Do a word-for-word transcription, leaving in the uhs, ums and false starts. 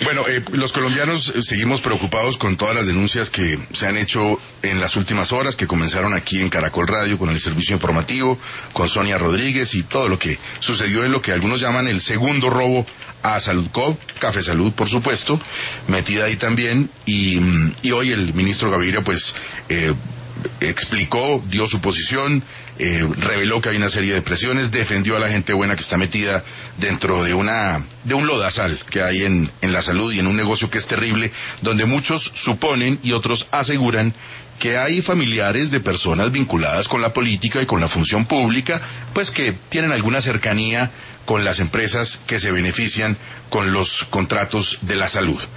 Bueno, eh, los colombianos eh, seguimos preocupados con todas las denuncias que se han hecho en las últimas horas, que comenzaron aquí en Caracol Radio con el servicio informativo, con Sonia Rodríguez y todo lo que sucedió en lo que algunos llaman el segundo robo a Saludcop, Café Salud, por supuesto, metida ahí también, y, y hoy el ministro Gaviria, pues, eh, explicó, dio su posición, eh, reveló que hay una serie de presiones, defendió a la gente buena que está metida dentro de una de un lodazal que hay en, en la salud y en un negocio que es terrible, donde muchos suponen y otros aseguran que hay familiares de personas vinculadas con la política y con la función pública, pues que tienen alguna cercanía con las empresas que se benefician con los contratos de la salud.